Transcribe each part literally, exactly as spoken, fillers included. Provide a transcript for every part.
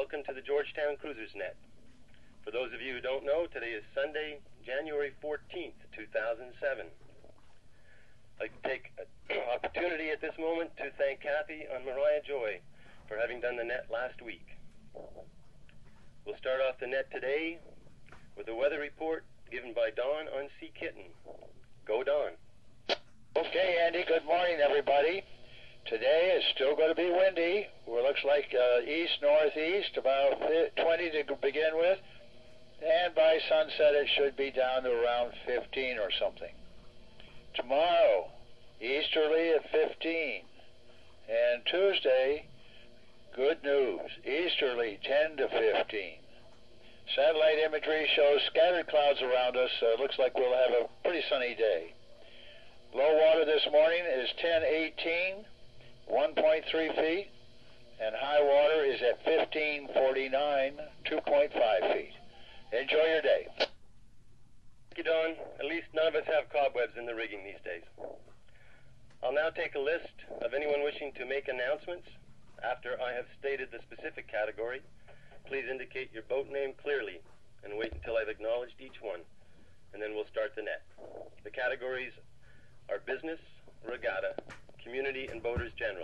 welcome to the Georgetown Cruisers Net. For those of you who don't know, today is Sunday, January fourteenth, two thousand seven. I'd like to take an opportunity at this moment to thank Kathy and Mariah Joy for having done the net last week. We'll start off the net today with a weather report given by Don on Sea Kitten. Go, Don. Okay, Andy, good morning, everybody. Today is still going to be windy. It looks like uh, east-northeast, about twenty to begin with. And by sunset, it should be down to around fifteen or something. Tomorrow, easterly at fifteen. And Tuesday, good news, easterly ten to fifteen. Satellite imagery shows scattered clouds around us. Uh, looks like we'll have a pretty sunny day. Low water this morning is ten eighteen, one point three feet, and high water is at fifteen forty-nine, two point five feet. Enjoy your day. Thank you, Don. At least none of us have cobwebs in the rigging these days. I'll now take a list of anyone wishing to make announcements. After I have stated the specific category, please indicate your boat name clearly and wait until I've acknowledged each one, and then we'll start the net. The categories are business, regatta, community, and boaters general.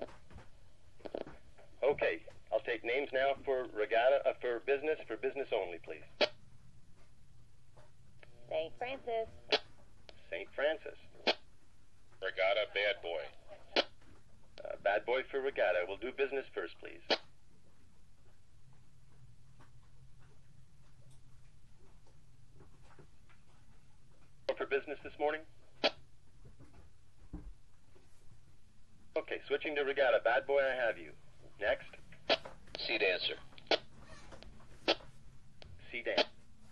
Okay, I'll take names now for regatta, uh, for business, for business only, please. Saint Francis. Saint Francis. Regatta, Bad Boy. Uh, bad Boy for regatta. We'll do business first, please. For business this morning? Okay, switching to regatta. Bad Boy, I have you. Next. Sea Dancer. Sea Dancer.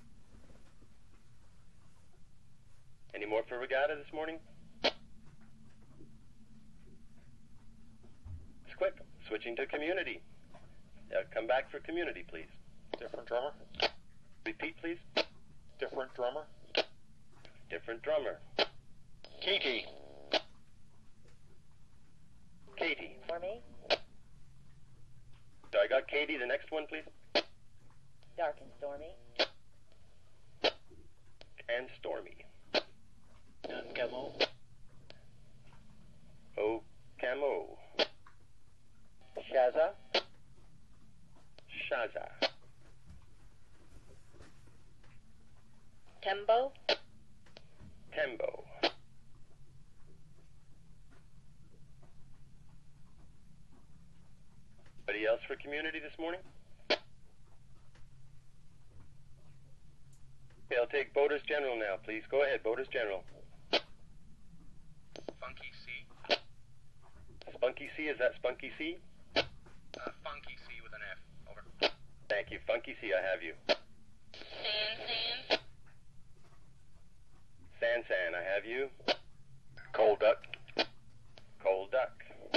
Any more for regatta this morning? It's quick. Switching to community. Uh, come back for community, please. Different drummer. Repeat, please. Different drummer. Different drummer. Katie. Katie. For me. So I got Katie. The next one, please. Dark and stormy. And stormy. Camo. Oh, camo. Shaza. Shaza. Tembo. Tembo. Anybody else for community this morning? Okay, I'll take Boaters General now, please. Go ahead, Boaters General. Funky C. Spunky C, is that Spunky C? Uh, funky C with an F. Over. Thank you. Funky C, I have you. San San. San San, I have you. Cold Duck. Cold Duck.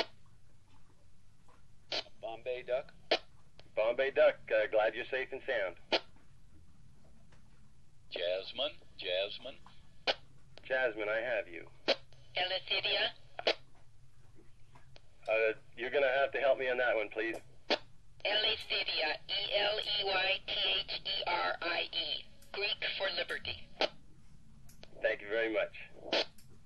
Bombay Duck. Bombay Duck, uh, glad you're safe and sound. Jasmine. Jasmine. Jasmine, I have you. Elicidia. Uh, you're going to have to help me on that one, please. Elicidia. E L E Y T H E R I E. Greek for liberty. Thank you very much.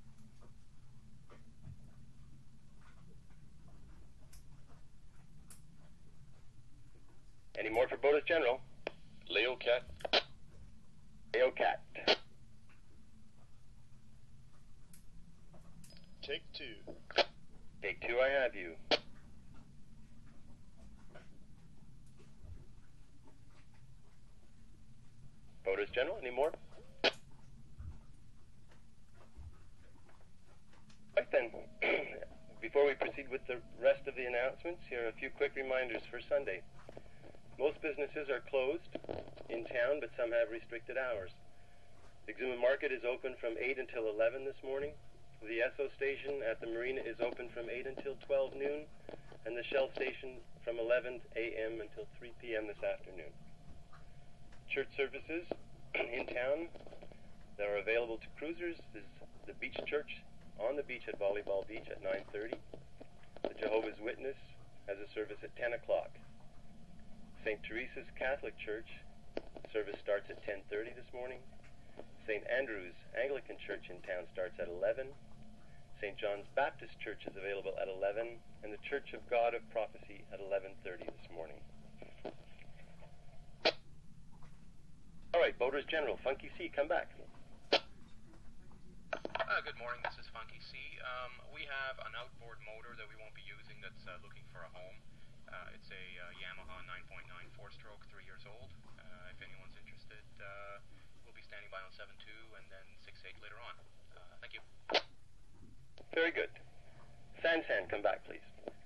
Any more for Boaters General? Leo Cat. Leo Cat. Take two. Take two, I have you. Boaters General, any more? Right then, before we proceed with the rest of the announcements, here are a few quick reminders for Sunday. Most businesses are closed in town, but some have restricted hours. The Exuma Market is open from eight until eleven this morning. The Esso station at the marina is open from eight until twelve noon, and the Shell station from eleven a m until three p m this afternoon. Church services in town that are available to cruisers is the Beach Church on the beach at Volleyball Beach at nine thirty. The Jehovah's Witness has a service at ten o'clock. Saint Saint Teresa's Catholic Church, service starts at ten thirty this morning. Saint Andrew's Anglican Church in town starts at eleven. Saint John's Baptist Church is available at eleven, and the Church of God of Prophecy at eleven thirty this morning. All right, Boaters General, Funky C, come back. Uh, good morning, this is Funky C. Um, we have an outboard motor that we won't be using that's uh, looking for a home. Uh, it's a uh, Yamaha nine point nine four-stroke, three years old. Uh, if anyone's interested, uh, we'll be standing by on seven two and then six eight later on. Uh, thank you. Very good. San San, come back, please.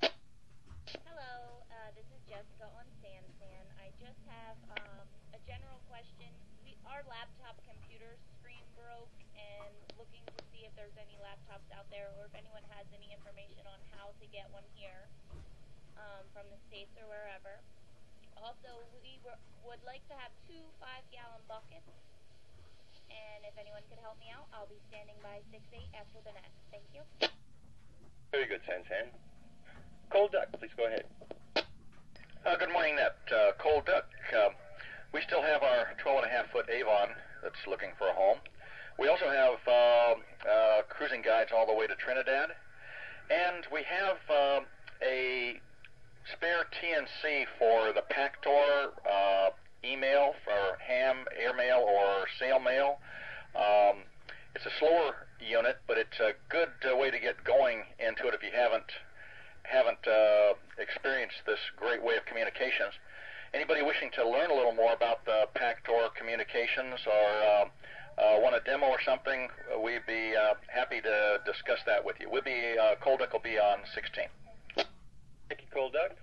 Hello, uh, this is Jessica on San San. I just have um, a general question. We, our laptop computer screen broke, and looking to see if there's any laptops out there or if anyone has any information on how to get one here um, from the States or wherever. Also, we were, would like to have two five-gallon buckets, and if anyone could help me out, I'll be standing by six eight after the net. Thank you. Very good, San San. Cold Duck, please go ahead. Uh, good morning, Net. Uh, Cold Duck. Uh, we still have our twelve and a half foot Avon that's looking for a home. We also have uh, uh, cruising guides all the way to Trinidad, and we have uh, a spare T N C for the Pactor uh, email for ham, airmail, or sail mail. Um, it's a slower unit, but it's a good uh, way to get going into it if you haven't haven't uh, experienced this great way of communications. Anybody wishing to learn a little more about the Pactor communications or uh, uh, want a demo or something, uh, we'd be uh, happy to discuss that with you. We'll be uh, Cold Duck will be on sixteen. Thank you, Cold Duck.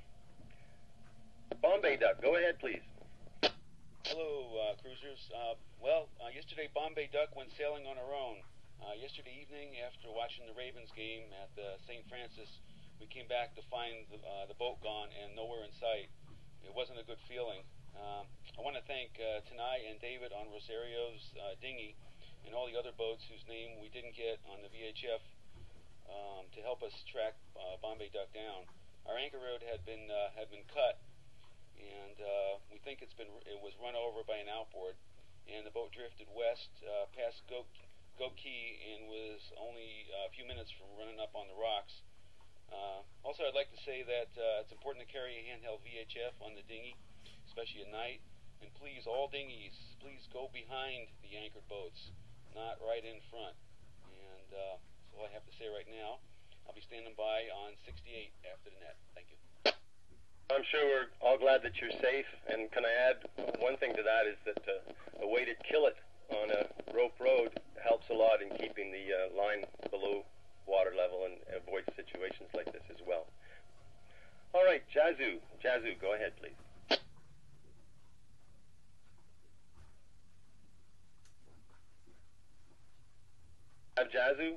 Bombay Duck, go ahead, please. Hello, uh, cruisers. Uh, well, uh, yesterday Bombay Duck went sailing on her own. Uh, yesterday evening, after watching the Ravens game at the Saint Francis, we came back to find the, uh, the boat gone and nowhere in sight. It wasn't a good feeling. Um, I want to thank uh, Tanai and David on Rosario's uh, dinghy and all the other boats whose name we didn't get on the V H F um, to help us track uh, Bombay Duck down. Our anchor road had been uh, had been cut, and uh, we think it's been it was run over by an outboard, and the boat drifted west uh, past Go Go Key and was only a few minutes from running up on the rocks. Uh, also, I'd like to say that uh, it's important to carry a handheld V H F on the dinghy, especially at night. And please, all dinghies, please go behind the anchored boats, not right in front. And uh, that's all I have to say right now. I'll be standing by on sixty-eight after the net. Thank you. I'm sure we're all glad that you're safe. And can I add one thing to that is that uh, a weighted killet on a rope road helps a lot in keeping the uh, line below water level and avoid situations like this as well. All right, Jazu. Jazu, go ahead, please. Uh, Jazu?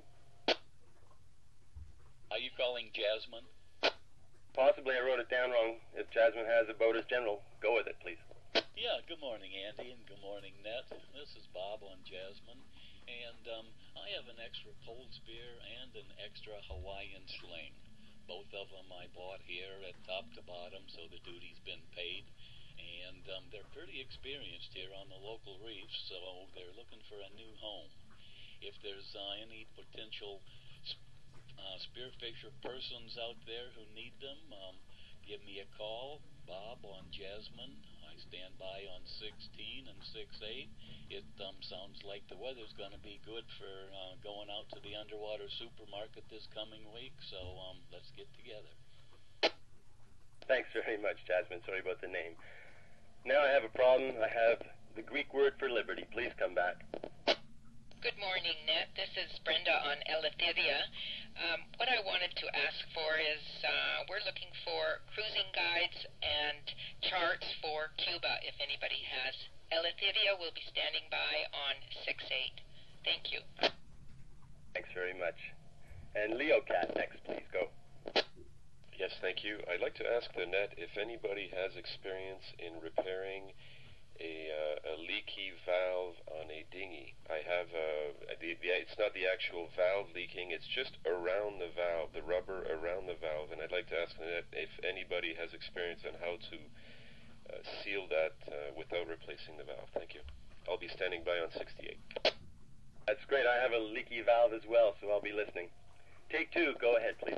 Are you calling Jasmine? Possibly I wrote it down wrong. If Jasmine has a boat as general, go with it, please. Yeah, good morning, Andy, and good morning, Net. This is Bob on Jasmine, and um, I have an extra pole spear and an extra Hawaiian sling. Both of them I bought here at top to bottom, so the duty's been paid, and um, they're pretty experienced here on the local reefs, so they're looking for a new home. If there's uh, any potential uh, spearfisher persons out there who need them, um, give me a call. Bob on Jasmine. I stand by on sixteen and six eight. It um, sounds like the weather's going to be good for uh, going out to the underwater supermarket this coming week, so um, let's get together. Thanks very much, Jasmine. Sorry about the name. Now I have a problem. I have the Greek word for liberty. Please come back. Good morning, Net. This is Brenda on Eleutheria. Um, what I wanted to ask for is uh, we're looking for cruising guides and charts for Cuba, if anybody has. Eleutheria will be standing by on six eight. Thank you. Thanks very much. And Leo Cat next, please go. Yes, thank you. I'd like to ask the Net if anybody has experience in repairing a, uh, a leaky valve on a dinghy. I have uh, the, the, it's not the actual valve leaking, it's just around the valve, the rubber around the valve, and I'd like to ask the Net if anybody has experience on how to uh, seal that uh, without replacing the valve. Thank you. I'll be standing by on sixty-eight. That's great. I have a leaky valve as well, so I'll be listening. Take two. Go ahead, please.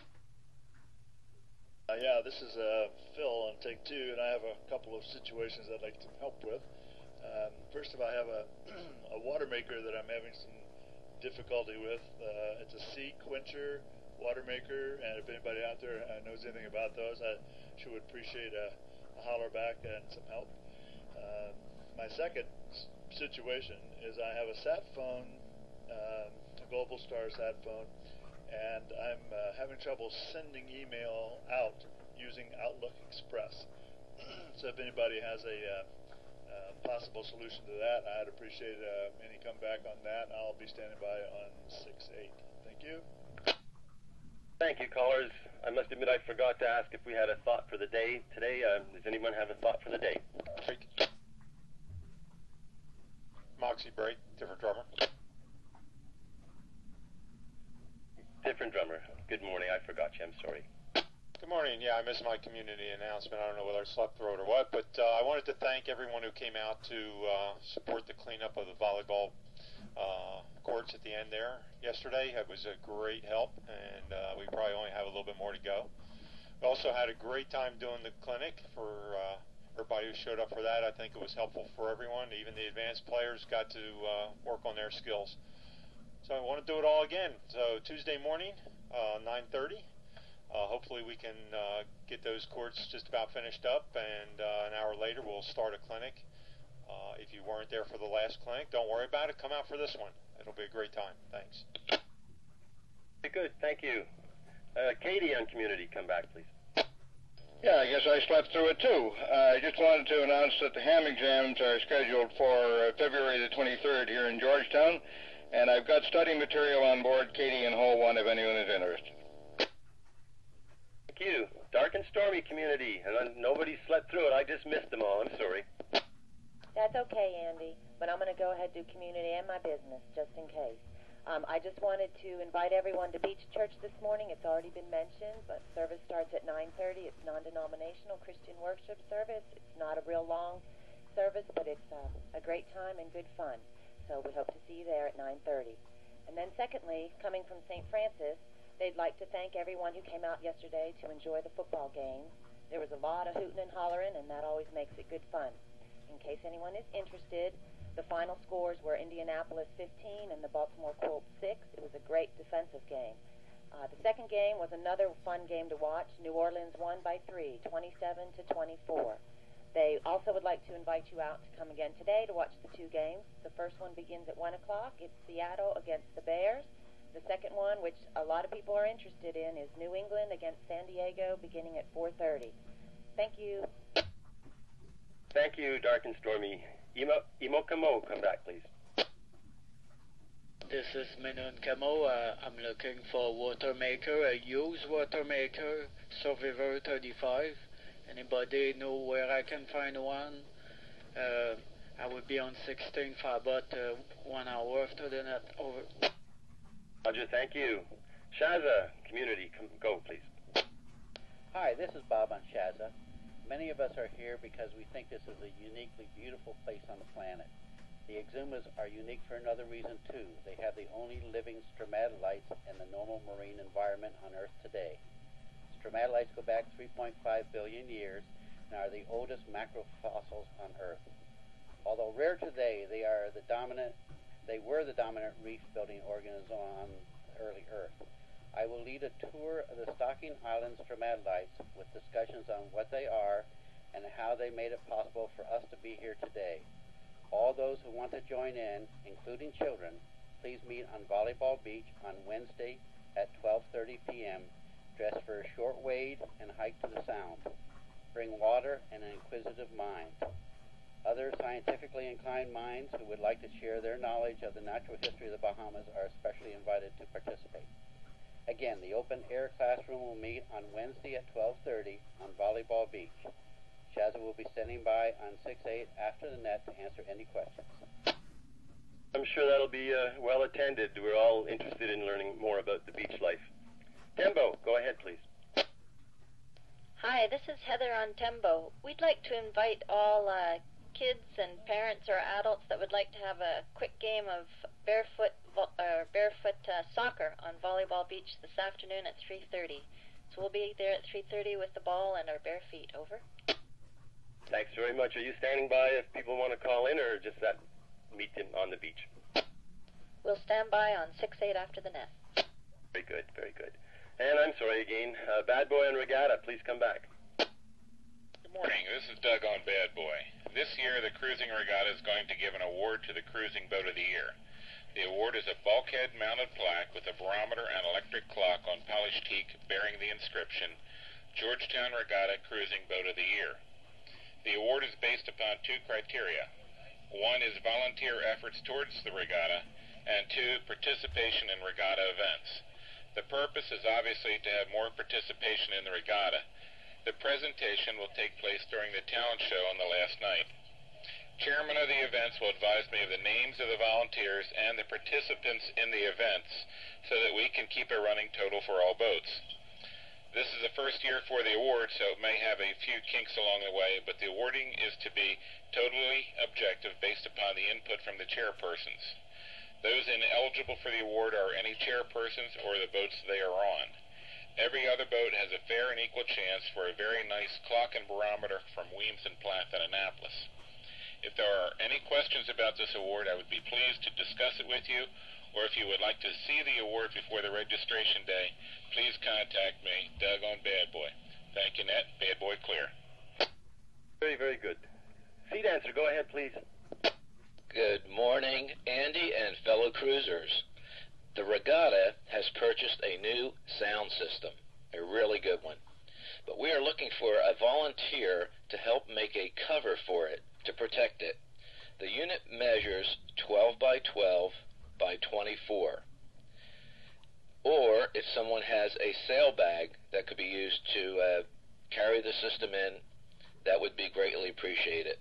Uh, yeah, this is uh, Phil on take two, and I have a couple of situations I'd like to help with. Um, first of all, I have a, a water maker that I'm having some difficulty with. Uh, it's a sea quencher water maker, and if anybody out there uh, knows anything about those, I sure would appreciate a, a holler back and some help. Uh, my second s- situation is I have a sat phone, uh, a Global Star sat phone, and I'm uh, having trouble sending email out using Outlook Express. So if anybody has a uh, uh, possible solution to that, I'd appreciate uh, any comeback on that. I'll be standing by on six eight. Thank you. Thank you, callers. I must admit I forgot to ask if we had a thought for the day today. Uh, does anyone have a thought for the day? Moxie Break, different drummer. Different drummer. Good morning. I forgot you. I'm sorry. Good morning. Yeah, I missed my community announcement. I don't know whether I slept through it or what, but uh, I wanted to thank everyone who came out to uh, support the cleanup of the volleyball uh, courts at the end there yesterday. It was a great help, and uh, we probably only have a little bit more to go. We also had a great time doing the clinic for uh, everybody who showed up for that. I think it was helpful for everyone. Even the advanced players got to uh, work on their skills. So I want to do it all again. So Tuesday morning, uh, nine thirty. Uh, hopefully we can uh, get those courts just about finished up, and uh, an hour later we'll start a clinic. Uh, if you weren't there for the last clinic, don't worry about it. Come out for this one. It'll be a great time. Thanks. Very good. Thank you. Uh, Katie on community, come back, please. Yeah, I guess I slept through it too. Uh, I just wanted to announce that the ham exams are scheduled for uh, February the twenty-third here in Georgetown, and I've got study material on board Katie in Hall one if anyone is interested. Thank you. Dark and stormy community, and uh, nobody slept through it. I just missed them all. I'm sorry. That's okay, Andy, but I'm going to go ahead and do community and my business, just in case. Um, I just wanted to invite everyone to Beach Church this morning. It's already been mentioned, but service starts at nine thirty. It's non-denominational Christian worship service. It's not a real long service, but it's uh, a great time and good fun. So we hope to see you there at nine thirty. And then secondly, coming from Saint Francis, they'd like to thank everyone who came out yesterday to enjoy the football game. There was a lot of hooting and hollering, and that always makes it good fun. In case anyone is interested, the final scores were Indianapolis fifteen and the Baltimore Colts six. It was a great defensive game. Uh, the second game was another fun game to watch. New Orleans won by three, twenty-seven to twenty-four. They also would like to invite you out to come again today to watch the two games. The first one begins at one o'clock. It's Seattle against the Bears. The second one, which a lot of people are interested in, is New England against San Diego beginning at four thirty. Thank you. Thank you, Dark and Stormy. Imo, Imo Kamo, come back, please. This is Menon Kamo. Uh, I'm looking for a water maker, a used water maker, Survivor thirty-five. Anybody know where I can find one? Uh, I will be on sixteen for about uh, one hour after the net. Over. Roger, thank you. Shaza, community, come, go, please. Hi, this is Bob on Shaza. Many of us are here because we think this is a uniquely beautiful place on the planet. The Exumas are unique for another reason, too. They have the only living stromatolites in the normal marine environment on Earth today. Stromatolites go back three point five billion years and are the oldest macrofossils on Earth. Although rare today, they are the dominant, they were the dominant reef-building organism on early Earth. I will lead a tour of the Stocking Island stromatolites with discussions on what they are and how they made it possible for us to be here today. All those who want to join in, including children, please meet on Volleyball Beach on Wednesday at twelve thirty p.m. Dress for a short wade and hike to the Sound. Bring water and an inquisitive mind. Other scientifically inclined minds who would like to share their knowledge of the natural history of the Bahamas are especially invited to participate. Again, the open-air classroom will meet on Wednesday at twelve thirty on Volleyball Beach. Shaza will be standing by on six eight after the net to answer any questions. I'm sure that'll be uh, well attended. We're all interested in learning more about the beach life. Tembo, go ahead, please. Hi, this is Heather on Tembo. We'd like to invite all uh, kids and parents or adults that would like to have a quick game of barefoot vo- uh, barefoot uh, soccer on Volleyball Beach this afternoon at three thirty. So we'll be there at three thirty with the ball and our bare feet. Over. Thanks very much. Are you standing by if people want to call in, or just that meet them on the beach? We'll stand by on six eight after the net. Very good, very good. And I'm sorry again. Uh, Bad Boy and Regatta, please come back. Good morning. This is Doug on Bad Boy. This year, the Cruising Regatta is going to give an award to the Cruising Boat of the Year. The award is a bulkhead-mounted plaque with a barometer and electric clock on polished teak bearing the inscription, Georgetown Regatta Cruising Boat of the Year. The award is based upon two criteria. One is volunteer efforts towards the regatta, and two, participation in regatta events. The purpose is obviously to have more participation in the regatta. The presentation will take place during the talent show on the last night. Chairman of the events will advise me of the names of the volunteers and the participants in the events so that we can keep a running total for all boats. This is the first year for the award, so it may have a few kinks along the way, but the awarding is to be totally objective based upon the input from the chairpersons. Those ineligible for the award are any chairpersons or the boats they are on. Every other boat has a fair and equal chance for a very nice clock and barometer from Weems and Platt at Annapolis. If there are any questions about this award, I would be pleased to discuss it with you, or if you would like to see the award before the registration day, please contact me, Doug on Bad Boy. Thank you, Net. Bad Boy clear. Very, very good. Seat answer, go ahead, please. Good morning, Andy and fellow cruisers. The regatta has purchased a new sound system, a really good one. But we are looking for a volunteer to help make a cover for it, to protect it. The unit measures twelve by twelve by twenty-four. Or if someone has a sail bag that could be used to uh, carry the system in, that would be greatly appreciated.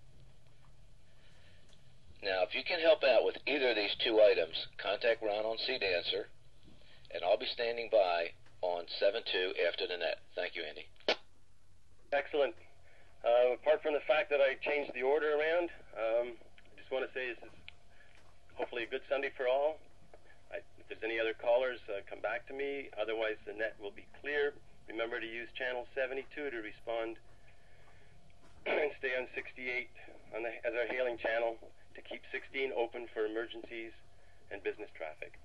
Now, if you can help out with either of these two items, contact Ron on Sea Dancer, and I'll be standing by on seven two after the net. Thank you, Andy. Excellent. Uh, apart from the fact that I changed the order around, um, I just want to say this is hopefully a good Sunday for all. I, if there's any other callers, uh, come back to me. Otherwise, the net will be clear. Remember to use channel seventy-two to respond and stay on sixty-eight on the, as our hailing channel to keep sixteen open for emergencies and business traffic.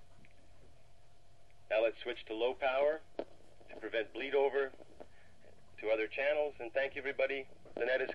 Now let's switch to low power to prevent bleed over to other channels, and thank you, everybody. The net is